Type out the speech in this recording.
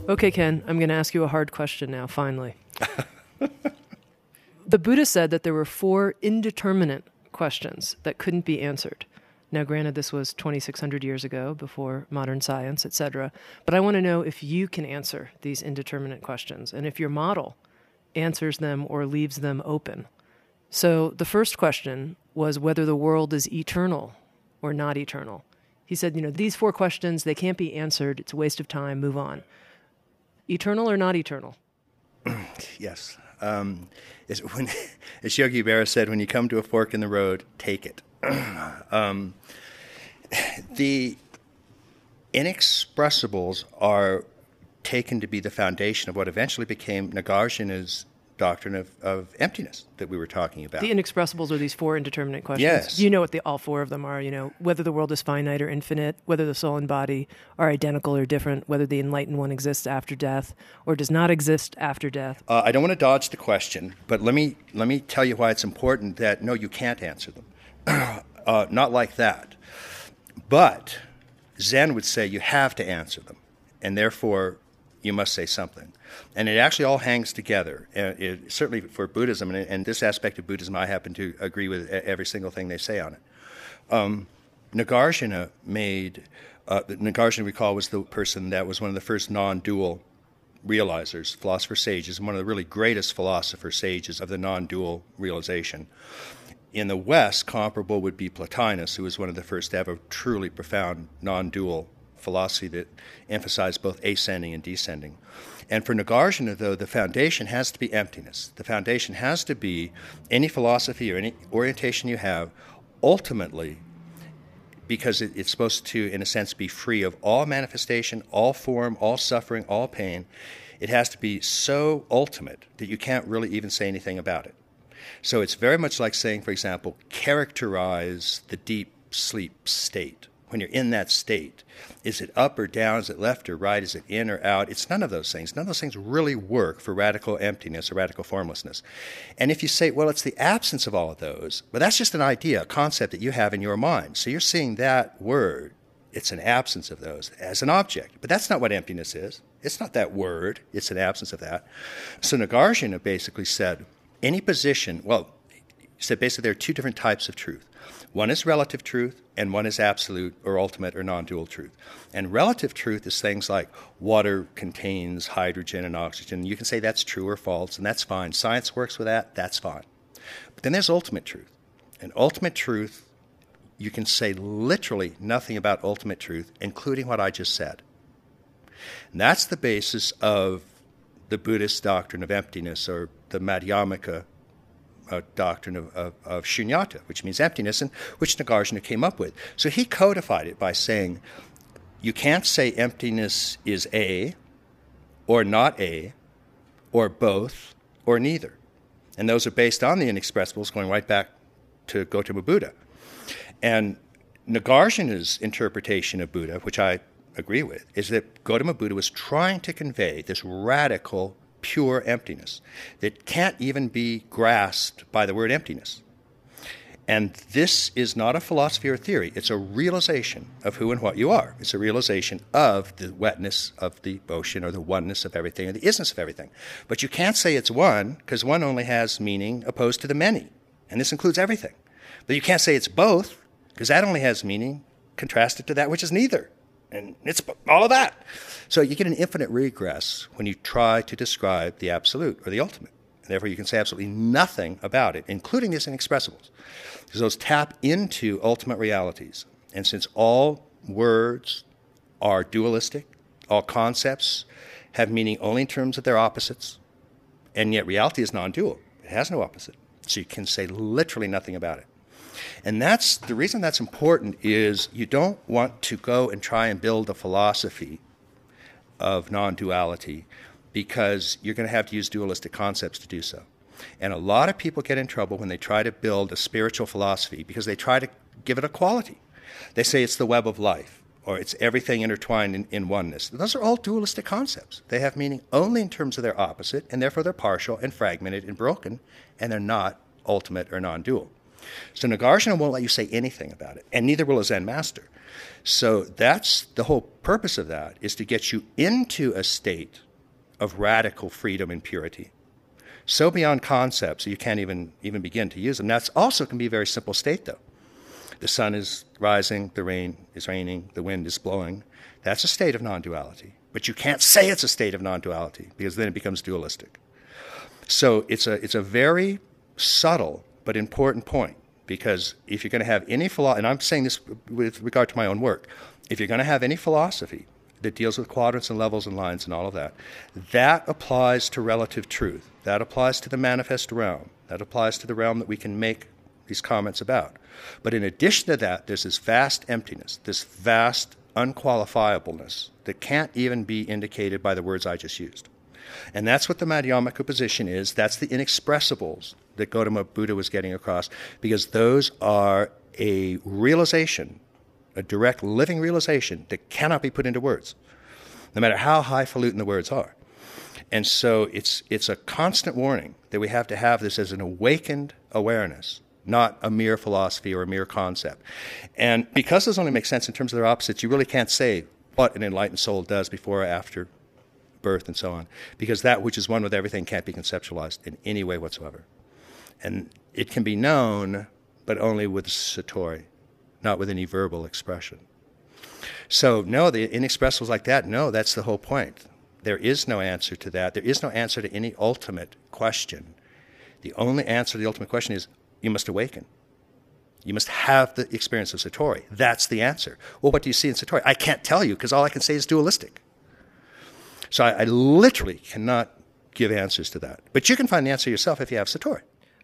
Okay, Ken, I'm going to ask you a hard question now, finally. The Buddha said that there were 4 indeterminate questions that couldn't be answered. Now, granted, this was 2,600 years ago, before modern science, etc. But I want to know if you can answer these indeterminate questions, and if your model answers them or leaves them open. So the first question was whether the world is eternal or not eternal. He said, these 4 questions, they can't be answered. It's a waste of time. Move on. Eternal or not eternal? Yes. As Yogi Berra said, when you come to a fork in the road, take it. The inexpressibles are taken to be the foundation of what eventually became Nagarjuna's doctrine of emptiness that we were talking about. The inexpressibles are these 4 indeterminate questions. Yes. Do you know what all 4 of them are? Whether the world is finite or infinite, whether the soul and body are identical or different, whether the enlightened one exists after death or does not exist after death. I don't want to dodge the question, but let me tell you why it's important that, no, you can't answer them. Not like that. But Zen would say you have to answer them, and therefore you must say something. And it actually all hangs together. Certainly for Buddhism, and this aspect of Buddhism, I happen to agree with every single thing they say on it. Nagarjuna Nagarjuna, recall, was the person that was one of the first non-dual realizers, philosopher sages, and one of the really greatest philosopher sages of the non-dual realization. In the West, comparable would be Plotinus, who was one of the first to have a truly profound non-dual philosophy that emphasized both ascending and descending. And for Nagarjuna, though, the foundation has to be emptiness. The foundation has to be any philosophy or any orientation you have, ultimately, because it's supposed to, in a sense, be free of all manifestation, all form, all suffering, all pain. It has to be so ultimate that you can't really even say anything about it. So it's very much like saying, for example, characterize the deep sleep state. When you're in that state, is it up or down? Is it left or right? Is it in or out? It's none of those things. None of those things really work for radical emptiness or radical formlessness. And if you say, well, it's the absence of all of those, but that's just an idea, a concept that you have in your mind. So you're seeing that word, it's an absence of those, as an object. But that's not what emptiness is. It's not that word. It's an absence of that. So Nagarjuna basically said, any position, he said basically there are 2 different types of truth. One is relative truth, and one is absolute or ultimate or non-dual truth. And relative truth is things like water contains hydrogen and oxygen. You can say that's true or false, and that's fine. Science works with that, that's fine. But then there's ultimate truth. And ultimate truth, you can say literally nothing about ultimate truth, including what I just said. And that's the basis of the Buddhist doctrine of emptiness, or the Madhyamaka doctrine of shunyata, which means emptiness, and which Nagarjuna came up with. So he codified it by saying, you can't say emptiness is A, or not A, or both, or neither. And those are based on the inexpressibles, going right back to Gautama Buddha. And Nagarjuna's interpretation of Buddha, which I agree with, is that Gautama Buddha was trying to convey this radical pure emptiness that can't even be grasped by the word emptiness. And this is not a philosophy or theory. It's a realization of who and what you are. It's a realization of the wetness of the ocean, or the oneness of everything, or the isness of everything. But you can't say it's one, because one only has meaning opposed to the many. And this includes everything. But you can't say it's both, because that only has meaning contrasted to that which is neither. And it's all of that. So you get an infinite regress when you try to describe the absolute or the ultimate. And therefore, you can say absolutely nothing about it, including these inexpressibles. Because those tap into ultimate realities. And since all words are dualistic, all concepts have meaning only in terms of their opposites, and yet reality is non-dual. It has no opposite. So you can say literally nothing about it. And that's the reason that's important is you don't want to go and try and build a philosophy of non-duality, because you're going to have to use dualistic concepts to do so. And a lot of people get in trouble when they try to build a spiritual philosophy, because they try to give it a quality. They say it's the web of life, or it's everything intertwined in oneness. Those are all dualistic concepts. They have meaning only in terms of their opposite, and therefore they're partial and fragmented and broken, and they're not ultimate or non-dual. So Nagarjuna won't let you say anything about it, and neither will a Zen master. So that's the whole purpose of that, is to get you into a state of radical freedom and purity. So beyond concepts, you can't even begin to use them. That's also can be a very simple state, though. The sun is rising, the rain is raining, the wind is blowing. That's a state of non-duality. But you can't say it's a state of non-duality, because then it becomes dualistic. So it's a very subtle but important point, because if you're going to have any philosophy, and I'm saying this with regard to my own work, if you're going to have any philosophy that deals with quadrants and levels and lines and all of that, that applies to relative truth. That applies to the manifest realm. That applies to the realm that we can make these comments about. But in addition to that, there's this vast emptiness, this vast unqualifiableness that can't even be indicated by the words I just used. And that's what the Madhyamaka position is. That's the inexpressibles that Gautama Buddha was getting across, because those are a realization, a direct living realization that cannot be put into words, no matter how highfalutin the words are. And so it's a constant warning that we have to have this as an awakened awareness, not a mere philosophy or a mere concept. And because those only make sense in terms of their opposites, you really can't say what an enlightened soul does before or after birth and so on, because that which is one with everything can't be conceptualized in any way whatsoever. And it can be known, but only with satori, not with any verbal expression. So no, the inexpressibles like that, no, that's the whole point. There is no answer to that. There is no answer to any ultimate question. The only answer to the ultimate question is, you must awaken. You must have the experience of satori. That's the answer. Well, what do you see in satori? I can't tell you, because all I can say is dualistic. So I literally cannot give answers to that. But you can find the answer yourself if you have satori.